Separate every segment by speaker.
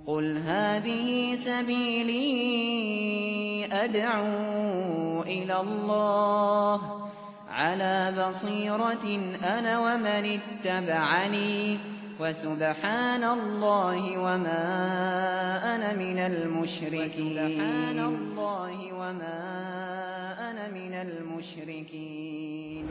Speaker 1: قل هذه سبيلي أدعو إلى الله على بصيرة أنا ومن اتبعني وسبحان الله وما أنا من المشركين.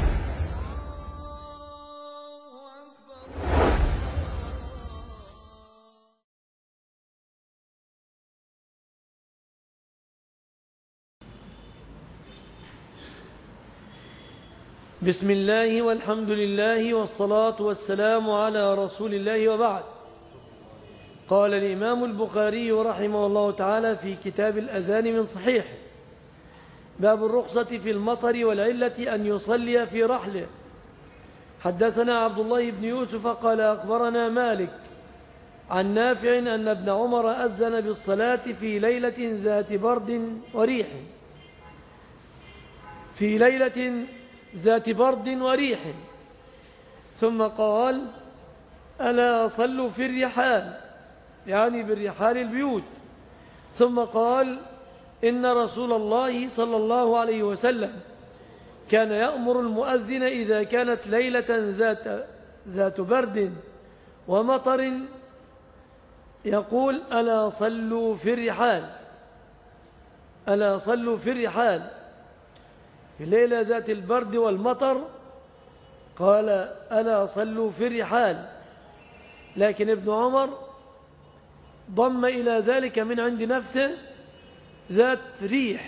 Speaker 2: بسم الله والحمد لله والصلاة والسلام على رسول الله، وبعد. قال الإمام البخاري رحمه الله تعالى في كتاب الأذان من صحيح: باب الرخصة في المطر والعلة أن يصلي في رحله. حدثنا عبد الله بن يوسف قال أخبرنا مالك عن نافع أن ابن عمر أذن بالصلاة في ليلة ذات برد وريح ثم قال: ألا صلوا في الرحال، يعني بالرحال البيوت. ثم قال: إن رسول الله صلى الله عليه وسلم كان يأمر المؤذن إذا كانت ليلة ذات برد ومطر يقول: ألا صلوا في الرحال. في الليلة ذات البرد والمطر قال: ألا صلوا في الرحال. لكن ابن عمر ضم إلى ذلك من عند نفسه ذات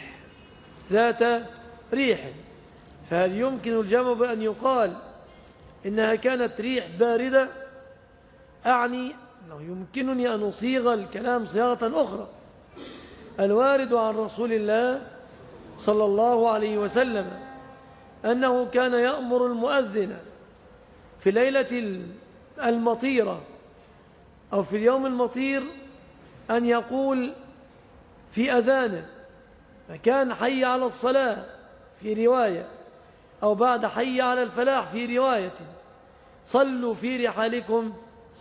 Speaker 2: ريح. فهل يمكن الجمع بأن يقال إنها كانت ريح باردة؟ أعني أنه يمكنني أن أصيغ الكلام صياغة أخرى. الوارد عن رسول الله صلى الله عليه وسلم أنه كان يأمر المؤذن في ليلة المطيرة أو في اليوم المطير أن يقول في أذانه فكان حي على الصلاة في رواية، أو بعد حي على الفلاح في رواية: صلوا في رحالكم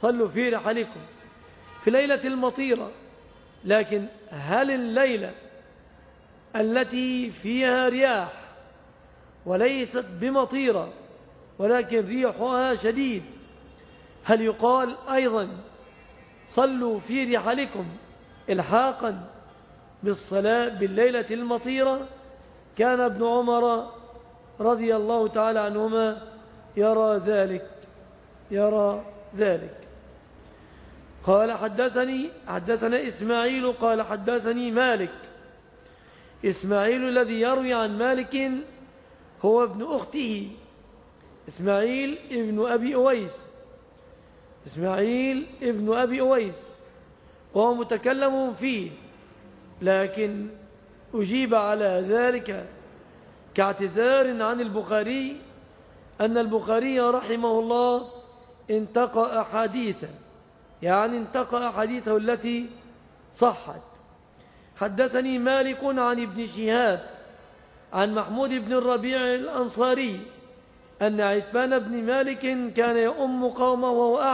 Speaker 2: في ليلة المطيرة. لكن هل الليلة التي فيها رياح وليست بمطيرة ولكن ريحها شديد، هل يقال أيضا صلوا في رحالكم إلحاقا بالصلاة بالليلة المطيرة؟ كان ابن عمر رضي الله تعالى عنهما يرى ذلك. قال: حدثنا إسماعيل قال حدثني مالك. إسماعيل الذي يروي عن مالك هو ابن أخته إسماعيل ابن أبي أويس، وهو متكلم فيه، لكن أجيب على ذلك كاعتذار عن البخاري أن البخاري رحمه الله انتقى أحاديثه التي صحت. حدثني مالك عن ابن شهاب عن محمود بن الربيع الأنصاري أن عتبان بن مالك كان يؤم قومه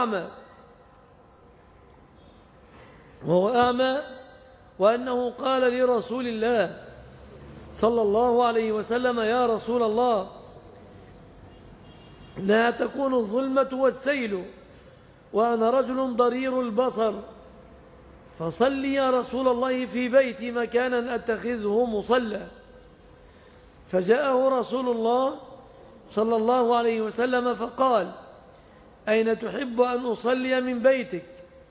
Speaker 2: وهو أعمى، وأنه قال لرسول الله صلى الله عليه وسلم: يا رسول الله، لا تكون الظلمة والسيل وأنا رجل ضرير البصر، فصل يا رسول الله في بيتي مكانا أتخذه مصلى. فجاءه رسول الله صلى الله عليه وسلم فقال: أين تحب أن أصلي من بيتك؟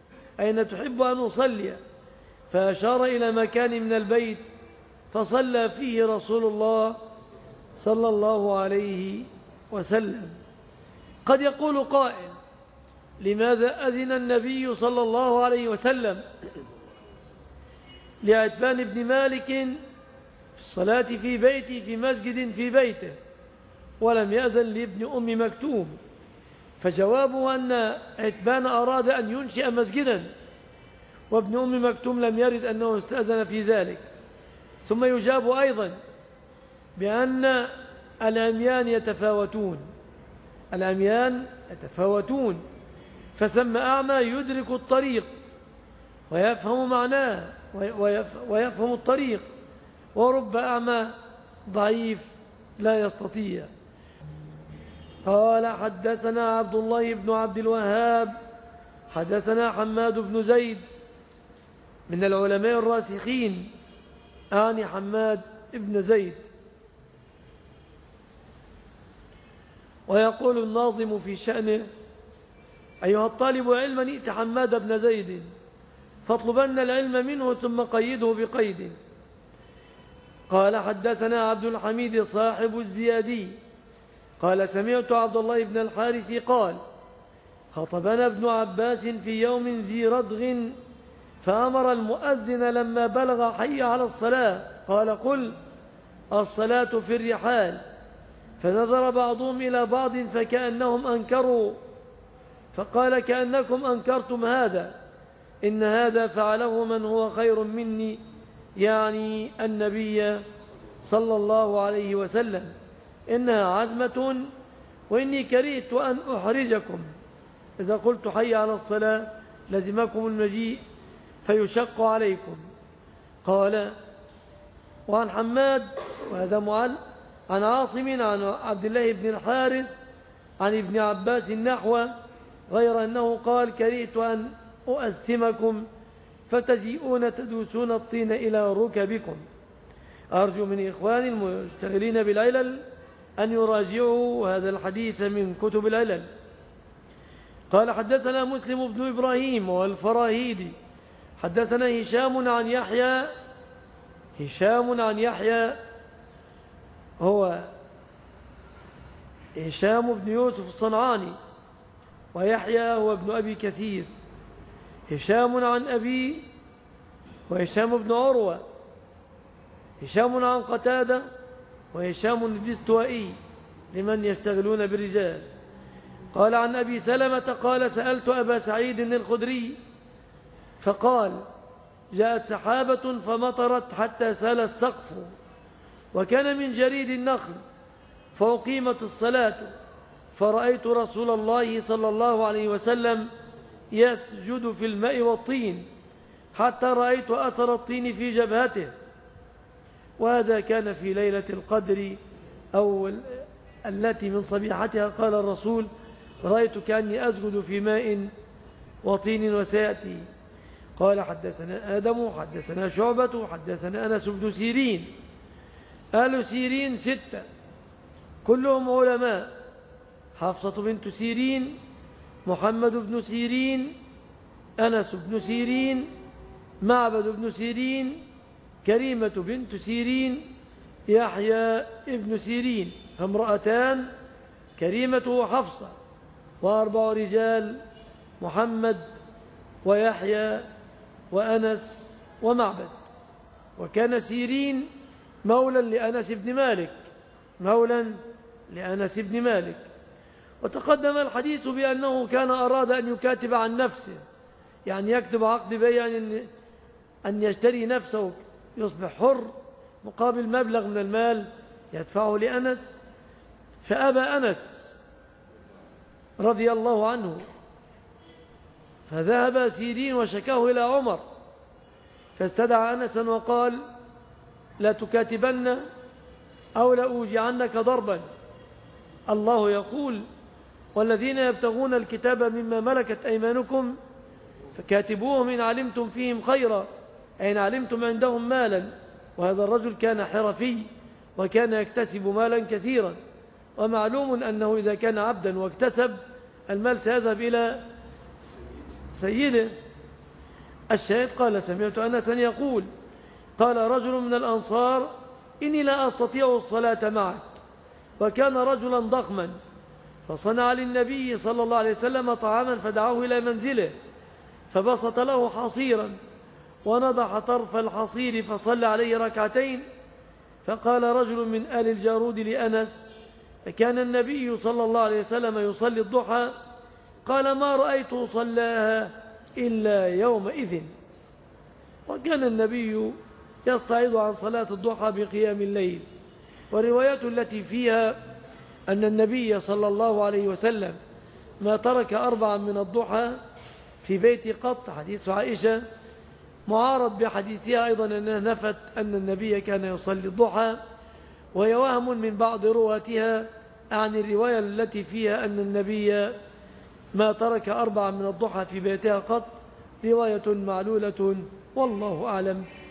Speaker 2: فأشار إلى مكان من البيت فصلى فيه رسول الله صلى الله عليه وسلم. قد يقول قائل: لماذا أذن النبي صلى الله عليه وسلم لعتبان بن مالك في الصلاة في مسجد في بيته ولم يأذن لابن أم مكتوم؟ فجوابه أن عتبان أراد أن ينشئ مسجدا، وابن أم مكتوم لم يرد أنه استأذن في ذلك. ثم يجاب أيضا بأن العميان يتفاوتون، فثم أعمى يدرك الطريق ويفهم معناه ويفهم الطريق، ورب أعمى ضعيف لا يستطيع. قال حدثنا عبد الله بن عبد الوهاب حدثنا حماد بن زيد من العلماء الراسخين، أعني حماد بن زيد. ويقول الناظم في شأنه: أيها الطالب علما ائت حماد بن زيد فاطلبن العلم منه ثم قيده بقيد. قال حدثنا عبد الحميد صاحب الزيادي قال سمعت عبد الله بن الحارث قال: خطبنا ابن عباس في يوم ذي ردغ فأمر المؤذن لما بلغ حي على الصلاة قال: قل الصلاة في الرحال. فنظر بعضهم إلى بعض فكأنهم أنكروا، فقال: كأنكم أنكرتم هذا، إن هذا فعله من هو خير مني، يعني النبي صلى الله عليه وسلم. إنها عزمة وإني كرهت أن أحرجكم، إذا قلت حي على الصلاة لزمكم المجيء فيشق عليكم. قال: وعن حماد وهذا معل عن عاصم عن عبد الله بن الحارث عن ابن عباس النحو، غير أنه قال: كرهت أن أؤثمكم فتجيئون تدوسون الطين إلى ركبكم. أرجو من إخواني المشتغلين بالعلل أن يراجعوا هذا الحديث من كتب العلل. قال حدثنا مسلم بن إبراهيم والفراهيدي حدثنا هشام عن يحيى هو هشام بن يوسف الصنعاني، ويحيى هو ابن أبي كثير. هشام عن أبي وهشام بن عروة، هشام عن قتادة وهشام الدستوائي لمن يشتغلون بالرجال. قال عن أبي سلمة قال: سألت أبا سعيد الخدري فقال: جاءت سحابة فمطرت حتى سال السقف، وكان من جريد النخل، فأقيمت الصلاة، فرأيت رسول الله صلى الله عليه وسلم يسجد في الماء والطين حتى رأيت أثر الطين في جبهته. وهذا كان في ليلة القدر أو التي من صبيحتها. قال الرسول: رأيت كأني أسجد في ماء وطين وسيأتي. قال حدثنا آدم حدثنا شعبة حدثنا أنس بن سيرين. آل سيرين 6 كلهم علماء: حفصة بنت سيرين، محمد بن سيرين، أنس بن سيرين، معبد بن سيرين، كريمة بنت سيرين، يحيى ابن سيرين. فامرأتان كريمة وحفصة، و4 رجال: محمد ويحيى وأنس ومعبد. وكان سيرين مولا لأنس بن مالك. وتقدم الحديث بأنه كان أراد أن يكاتب عن نفسه، يعني يكتب عقد بيع أن يشتري نفسه يصبح حر مقابل مبلغ من المال يدفعه لأنس، فأبى أنس رضي الله عنه، فذهب سيرين وشكاه إلى عمر، فاستدعى أنسا وقال: لا تكاتبن أو لأوجعنك ضربا. الله يقول: والذين يبتغون الكتاب مما ملكت أيمانكم فكاتبوهم إن علمتم فيهم خيرا، أي إن علمتم عندهم مالا. وهذا الرجل كان حرفي وكان يكتسب مالا كثيرا، ومعلوم أنه إذا كان عبدا واكتسب المال سيذهب إلى سيده. الشاهد قال: سمعت أنسا يقول: قال رجل من الأنصار: إني لا أستطيع الصلاة معك. وكان رجلا ضخما، فصنع للنبي صلى الله عليه وسلم طعاما فدعاه إلى منزله، فبسط له حصيرا ونضح طرف الحصير فصلى عليه 2 ركعتين. فقال رجل من آل الجارود لأنس: كان النبي صلى الله عليه وسلم يصلي الضحى؟ قال: ما رأيته صلاها إلا يومئذ. وكان النبي يستعيض عن صلاة الضحى بقيام الليل. وروايات التي فيها أن النبي صلى الله عليه وسلم ما ترك 4 من الضحى في بيت قط، حديث عائشة، معارض بحديثها أيضا أنها نفت أن النبي كان يصلي الضحى، وهي وهم من بعض رواتها عن الرواية التي فيها أن النبي ما ترك 4 من الضحى في بيتها قط، رواية معلولة والله أعلم.